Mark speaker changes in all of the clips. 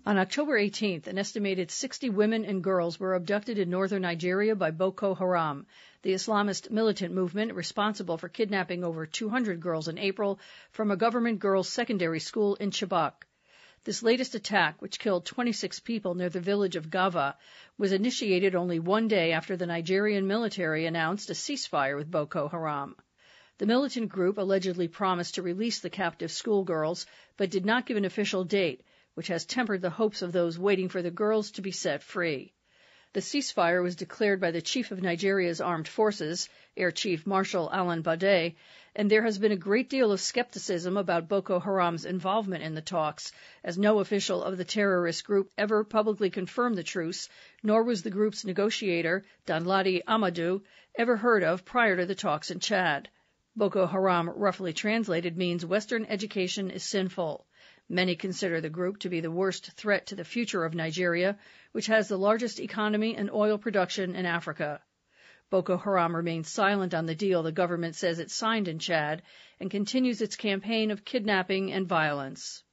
Speaker 1: On October 18th, an estimated 60 women and girls were abducted in northern Nigeria by Boko Haram, the Islamist militant movement responsible for kidnapping over 200 girls in April from a government girls' secondary school in Chibok. This latest attack, which killed 26 people near the village of Gava, was initiated only one day after the Nigerian military announced a ceasefire with Boko Haram. The militant group allegedly promised to release the captive schoolgirls, but did not give an official date, which has tempered the hopes of those waiting for the girls to be set free. The ceasefire was declared by the chief of Nigeria's armed forces, Air Chief Marshal Alan Bade, and there has been a great deal of skepticism about Boko Haram's involvement in the talks, as no official of the terrorist group ever publicly confirmed the truce, nor was the group's negotiator, Danladi Amadou, ever heard of prior to the talks in Chad. Boko Haram, roughly translated, means Western education is sinful. Many consider the group to be the worst threat to the future of Nigeria, which has the largest economy and oil production in Africa. Boko Haram remains silent on the deal the government says it signed in Chad and continues its campaign of kidnapping and violence.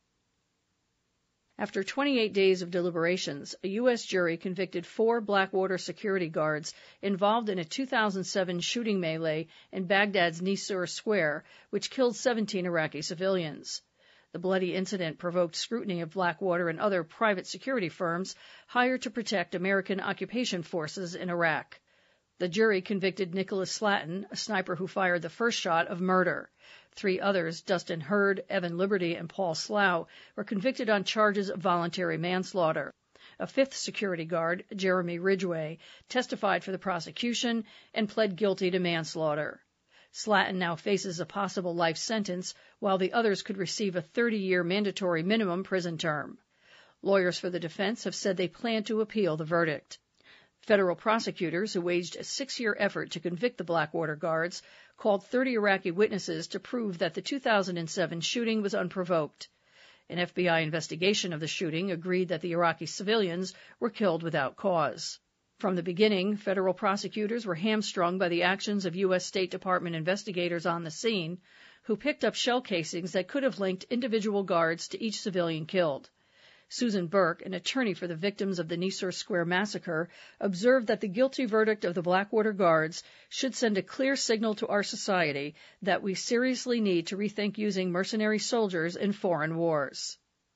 Speaker 1: After 28 days of deliberations, a U.S. jury convicted 4 Blackwater security guards involved in a 2007 shooting melee in Baghdad's Nisour Square, which killed 17 Iraqi civilians. The bloody incident provoked scrutiny of Blackwater and other private security firms hired to protect American occupation forces in Iraq. The jury convicted Nicholas Slatton, a sniper who fired the first shot, of murder. 3 others, Dustin Hurd, Evan Liberty, and Paul Slough, were convicted on charges of voluntary manslaughter. A 5th security guard, Jeremy Ridgway, testified for the prosecution and pled guilty to manslaughter. Slatton now faces a possible life sentence, while the others could receive a 30-year mandatory minimum prison term. Lawyers for the defense have said they plan to appeal the verdict. Federal prosecutors, who waged a 6-year effort to convict the Blackwater guards, called 30 Iraqi witnesses to prove that the 2007 shooting was unprovoked. An FBI investigation of the shooting agreed that the Iraqi civilians were killed without cause. From the beginning, federal prosecutors were hamstrung by the actions of U.S. State Department investigators on the scene, who picked up shell casings that could have linked individual guards to each civilian killed. Susan Burke, an attorney for the victims of the Nisour Square massacre, observed that the guilty verdict of the Blackwater guards should send a clear signal to our society that we seriously need to rethink using mercenary soldiers in foreign wars.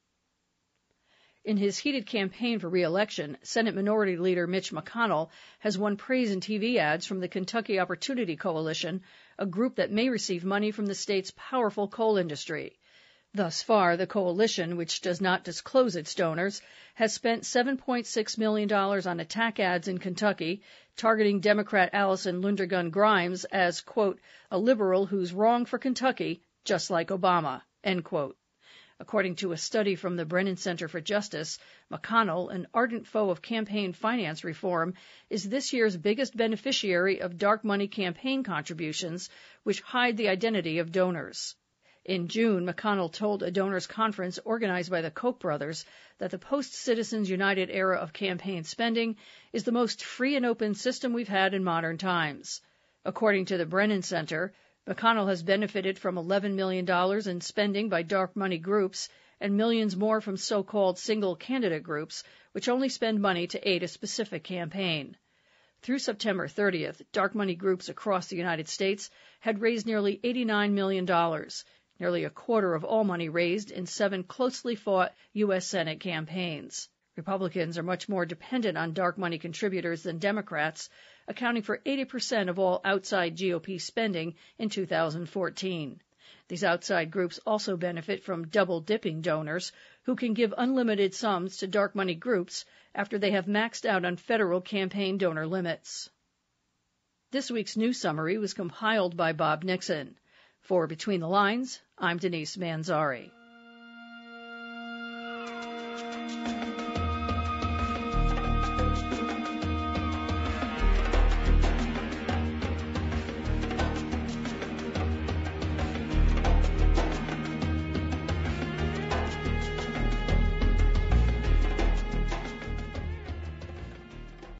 Speaker 1: In his heated campaign for re-election, Senate Minority Leader Mitch McConnell has won praise in TV ads from the Kentucky Opportunity Coalition, a group that may receive money from the state's powerful coal industry. Thus far, the coalition, which does not disclose its donors, has spent $7.6 million on attack ads in Kentucky, targeting Democrat Allison Lundergan Grimes as, quote, a liberal who's wrong for Kentucky, just like Obama, end quote. According to a study from the Brennan Center for Justice, McConnell, an ardent foe of campaign finance reform, is this year's biggest beneficiary of dark money campaign contributions, which hide the identity of donors. In June, McConnell told a donors conference organized by the Koch brothers that the post-Citizens United era of campaign spending is the most free and open system we've had in modern times. According to the Brennan Center, McConnell has benefited from $11 million in spending by dark money groups and millions more from so-called single-candidate groups, which only spend money to aid a specific campaign. Through September 30th, dark money groups across the United States had raised nearly $89 million, nearly a quarter of all money raised in 7 closely fought U.S. Senate campaigns. Republicans are much more dependent on dark money contributors than Democrats, accounting for 80% of all outside GOP spending in 2014. These outside groups also benefit from double-dipping donors who can give unlimited sums to dark money groups after they have maxed out on federal campaign donor limits. This week's news summary was compiled by Bob Nixon. For Between the Lines, I'm Denise Manzari.